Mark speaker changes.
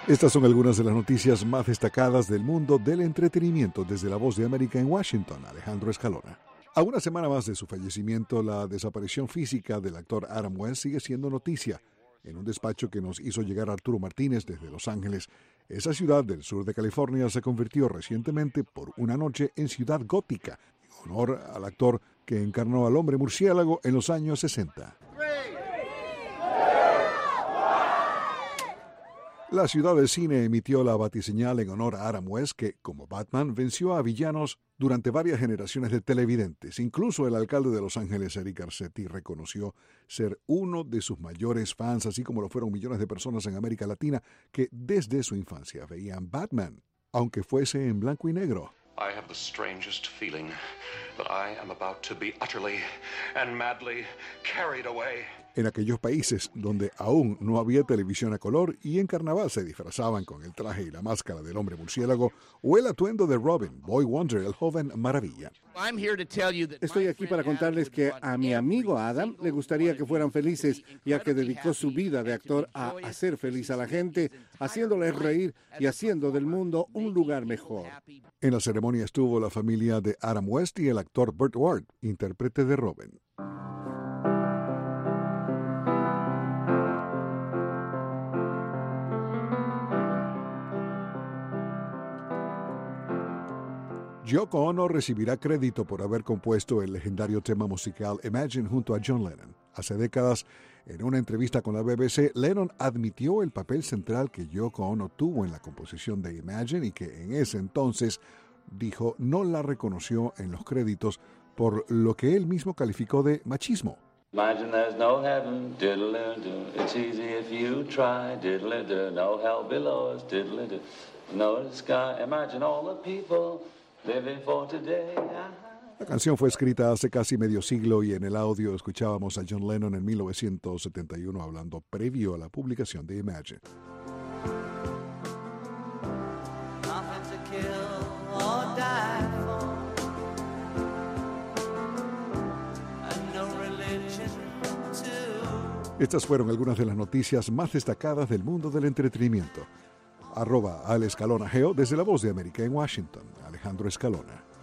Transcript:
Speaker 1: Estas son algunas de las noticias más destacadas del mundo del entretenimiento desde La Voz de América en Washington. Alejandro Escalona. A una semana más de su fallecimiento, la desaparición física del actor Adam West sigue siendo noticia. En un despacho que nos hizo llegar Arturo Martínez desde Los Ángeles, esa ciudad del sur de California se convirtió recientemente por una noche en ciudad gótica, en honor al actor que encarnó al hombre murciélago en los años 60. La ciudad del cine emitió la batiseñal en honor a Adam West, que, como Batman, venció a villanos durante varias generaciones de televidentes. Incluso el alcalde de Los Ángeles, Eric Garcetti, reconoció ser uno de sus mayores fans, así como lo fueron millones de personas en América Latina que desde su infancia veían Batman, aunque fuese en blanco y negro.
Speaker 2: I have the strangest feeling that I am about to be utterly and madly carried away.
Speaker 1: En aquellos países donde aún no había televisión a color y en carnaval se disfrazaban con el traje y la máscara del hombre murciélago o el atuendo de Robin, Boy Wonder, el joven maravilla.
Speaker 3: Estoy aquí para contarles que a mi amigo Adam le gustaría que fueran felices, ya que dedicó su vida de actor a hacer feliz a la gente, haciéndoles reír y haciendo del mundo un lugar mejor.
Speaker 1: En la ceremonia estuvo la familia de Adam West y el actor Burt Ward, intérprete de Robin. Yoko Ono recibirá crédito por haber compuesto el legendario tema musical Imagine junto a John Lennon. Hace décadas, en una entrevista con la BBC, Lennon admitió el papel central que Yoko Ono tuvo en la composición de Imagine y que en ese entonces, dijo, no la reconoció en los créditos por lo que él mismo calificó de machismo.
Speaker 4: Imagine there's no heaven, diddle-do. It's easy if you try, diddle-do. No hell below us, diddle-do. No sky, imagine all the people living for today.
Speaker 1: La canción fue escrita hace casi medio siglo y en el audio escuchábamos a John Lennon en 1971 hablando previo a la publicación de Imagine. Estas fueron algunas de las noticias más destacadas del mundo del entretenimiento. @Al Escalona Geo desde La Voz de América en Washington. Alejandro Escalona.